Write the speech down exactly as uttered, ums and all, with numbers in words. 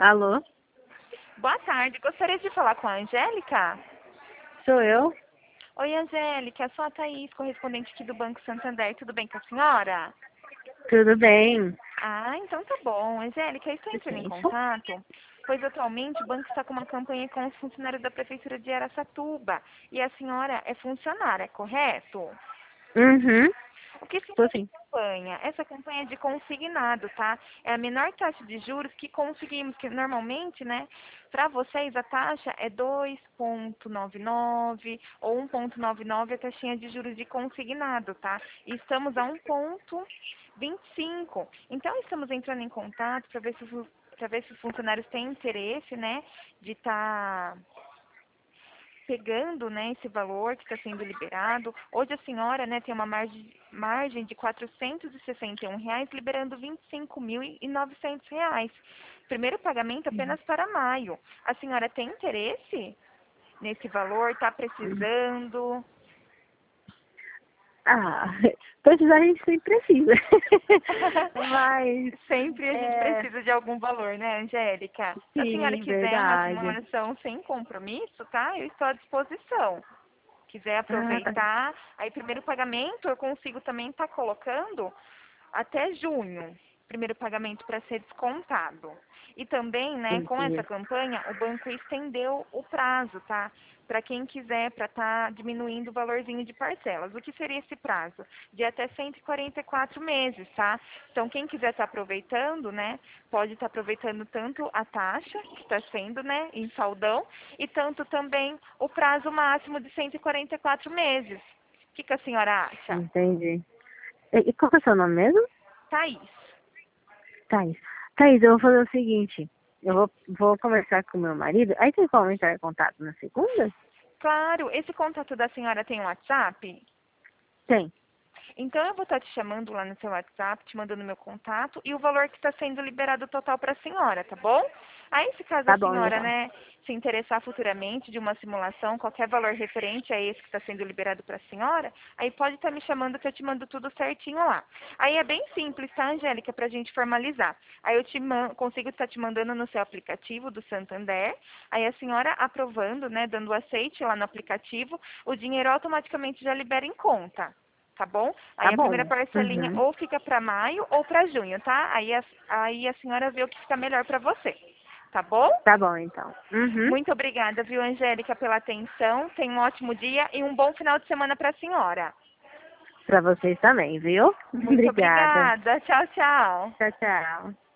Alô? Boa tarde, gostaria de falar com a Angélica? Sou eu? Oi, Angélica, sou a Thaís, correspondente aqui do Banco Santander. Tudo bem com a senhora? Tudo bem? Ah, então tá bom. Angélica, eu estou entrando em Licença. contato, pois atualmente o banco está com uma campanha com os funcionários da Prefeitura de Araçatuba. E a senhora é funcionária, correto? Uhum. O que seria Tô essa sim. campanha? Essa campanha é de consignado, tá? É a menor taxa de juros que conseguimos, que normalmente, né, para vocês a taxa é dois ponto noventa e nove ou um ponto noventa e nove a taxinha de juros de consignado, tá? E estamos a um ponto vinte e cinco. Então estamos entrando em contato para ver se para ver se os funcionários têm interesse, né, de estar pegando, né, esse valor que está sendo liberado. Hoje a senhora, né, tem uma margem, margem de quatrocentos e sessenta e um reais, liberando vinte e cinco mil e novecentos reais. Primeiro pagamento apenas para maio. A senhora tem interesse nesse valor? Está precisando? Ah, precisar a gente sempre precisa. Mas, Sempre a gente é... precisa de algum valor, né, Angélica? Se a senhora Sim, quiser uma verdade. simulação sem compromisso, tá? Eu estou à disposição. Quiser Ah, tá. aproveitar, aí primeiro pagamento eu consigo também estar colocando até junho, primeiro pagamento para ser descontado. E também, né, com essa Entendi. campanha, o banco estendeu o prazo, tá? Para quem quiser, para estar diminuindo o valorzinho de parcelas. O que seria esse prazo? De até cento e quarenta e quatro meses, tá? Então, quem quiser estar aproveitando, né, pode estar aproveitando tanto a taxa, que está sendo, né, em saldão, e tanto também o prazo máximo de cento e quarenta e quatro meses. O que, que a senhora acha? Entendi. E, e qual que é o seu nome mesmo? Thaís. Thaís. Thaís, eu vou fazer o seguinte. Eu vou, vou conversar com o meu marido. Aí tem como entrar em contato na segunda? Claro, esse contato da senhora tem um WhatsApp? Tem. Então eu vou estar te chamando lá no seu WhatsApp, te mandando meu contato e o valor que está sendo liberado total para a senhora, tá bom? Aí, se caso a Tá bom, senhora, então. né, se interessar futuramente de uma simulação, qualquer valor referente a esse que está sendo liberado para a senhora, aí pode estar me chamando que eu te mando tudo certinho lá. Aí é bem simples, tá, Angélica, para a gente formalizar. Aí eu te man- consigo estar te mandando no seu aplicativo do Santander, aí a senhora aprovando, né, dando aceite lá no aplicativo, o dinheiro automaticamente já libera em conta. Tá bom? Tá Aí a primeira bom. parcelinha Uhum. ou fica para maio ou para junho, tá? Aí a, aí a senhora vê o que fica melhor para você. Tá bom? Tá bom, então. Uhum. Muito obrigada, viu, Angélica, pela atenção. Tenha um ótimo dia e um bom final de semana para a senhora. Pra vocês também, viu? Muito Obrigada. obrigada. Tchau, tchau. Tchau, tchau.